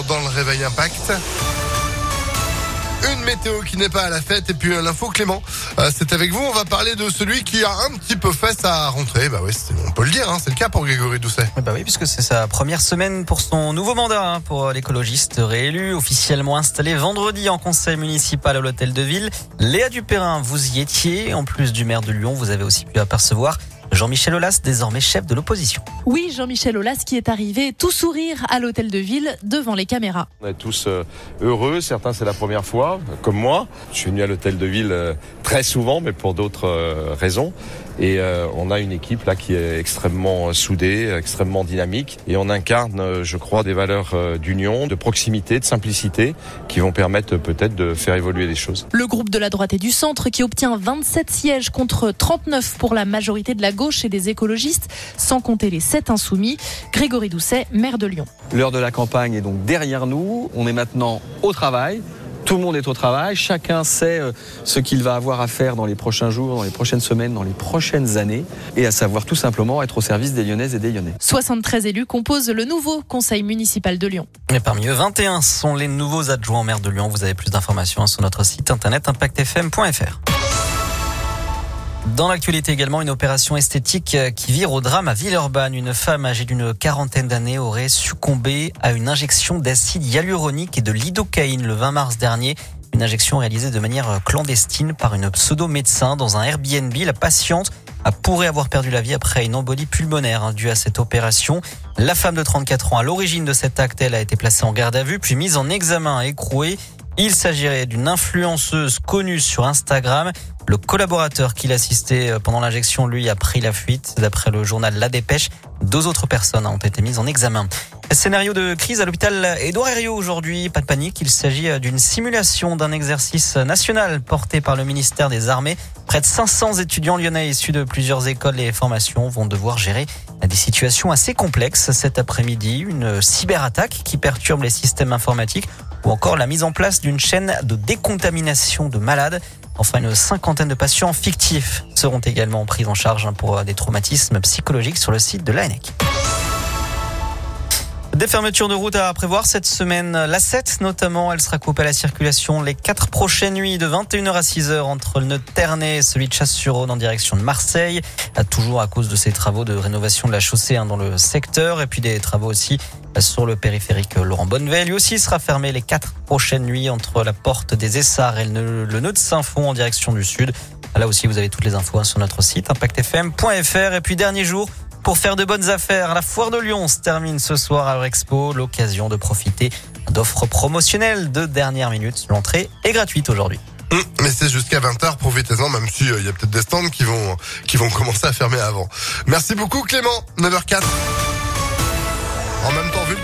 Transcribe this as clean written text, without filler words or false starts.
dans le Réveil Impact. Une météo qui n'est pas à la fête et puis l'info Clément. C'est avec vous, on va parler de celui qui a un petit peu fait sa rentrée. Bah oui, on peut le dire, c'est le cas pour Grégory Doucet. Bah oui, puisque c'est sa première semaine pour son nouveau mandat pour l'écologiste réélu, officiellement installé vendredi en conseil municipal à l'hôtel de ville. Léa Dupérin, vous y étiez. En plus du maire de Lyon, vous avez aussi pu apercevoir Jean-Michel Aulas, désormais chef de l'opposition. Oui, Jean-Michel Aulas qui est arrivé tout sourire à l'hôtel de ville devant les caméras. On est tous heureux, certains c'est la première fois, comme moi. Je suis venu à l'hôtel de ville très souvent, mais pour d'autres raisons. Et on a une équipe là qui est extrêmement soudée, extrêmement dynamique. Et on incarne, je crois, des valeurs d'union, de proximité, de simplicité, qui vont permettre peut-être de faire évoluer les choses. Le groupe de la droite et du centre qui obtient 27 sièges contre 39 pour la majorité de la gauche et des écologistes, sans compter les 7 insoumis. Grégory Doucet, maire de Lyon. L'heure de la campagne est donc derrière nous. On est maintenant au travail. Tout le monde est au travail, chacun sait ce qu'il va avoir à faire dans les prochains jours, dans les prochaines semaines, dans les prochaines années, et à savoir tout simplement être au service des Lyonnaises et des Lyonnais. 73 élus composent le nouveau conseil municipal de Lyon. Et parmi eux, 21 sont les nouveaux adjoints au maire de Lyon. Vous avez plus d'informations sur notre site internet impactfm.fr. Dans l'actualité également, une opération esthétique qui vire au drame à Villeurbanne. Une femme âgée d'une quarantaine d'années aurait succombé à une injection d'acide hyaluronique et de lidocaïne le 20 mars dernier. Une injection réalisée de manière clandestine par une pseudo-médecin dans un Airbnb. La patiente pourrait avoir perdu la vie après une embolie pulmonaire due à cette opération. La femme de 34 ans à l'origine de cet acte, elle a été placée en garde à vue puis mise en examen et écrouée. Il s'agirait d'une influenceuse connue sur Instagram. Le collaborateur qui l'assistait pendant l'injection, lui, a pris la fuite. D'après le journal La Dépêche, 2 autres personnes ont été mises en examen. Scénario de crise à l'hôpital Édouard Herriot aujourd'hui. Pas de panique, il s'agit d'une simulation d'un exercice national porté par le ministère des Armées. Près de 500 étudiants lyonnais issus de plusieurs écoles et formations vont devoir gérer des situations assez complexes cet après-midi. Une cyberattaque qui perturbe les systèmes informatiques ou encore la mise en place d'une chaîne de décontamination de malades. Enfin, une cinquantaine de patients fictifs seront également pris en charge pour des traumatismes psychologiques sur le site de l'ANEC. Des fermetures de route à prévoir cette semaine. l'A7 notamment, elle sera coupée à la circulation les 4 prochaines nuits de 21h à 6h entre le nœud de Ternay et celui de Chasse-sur-Rhône en direction de Marseille. Toujours à cause de ces travaux de rénovation de la chaussée dans le secteur et puis des travaux aussi sur le périphérique Laurent Bonnevet. Lui aussi sera fermé les 4 prochaines nuits entre la porte des Essarts et le nœud de Saint-Fond en direction du sud. Là aussi, vous avez toutes les infos sur notre site impactfm.fr. Et puis dernier jour pour faire de bonnes affaires, la foire de Lyon se termine ce soir à Eurexpo. L'occasion de profiter d'offres promotionnelles de dernière minute. L'entrée est gratuite aujourd'hui. Mais c'est jusqu'à 20h, profitez-en, même si y a peut-être des stands qui vont commencer à fermer avant. Merci beaucoup Clément, 9h04. En même temps, vu le